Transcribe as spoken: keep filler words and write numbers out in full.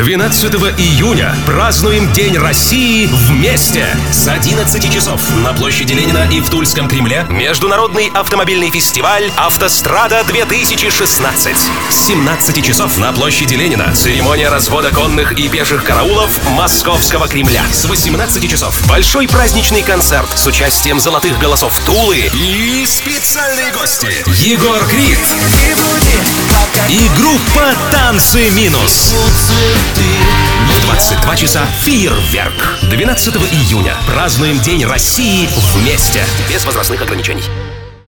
двенадцатого июня празднуем День России вместе. С одиннадцати часов на площади Ленина и в Тульском Кремле международный автомобильный фестиваль «Автострада-две тысячи шестнадцать». С семнадцати часов на площади Ленина церемония развода конных и пеших караулов Московского Кремля. С восемнадцати часов большой праздничный концерт с участием золотых голосов Тулы и специальные гости Егор Крид и группа «Танцы минус». В двадцать два часа фейерверк. двенадцатого июня празднуем День России вместе. Без возрастных ограничений.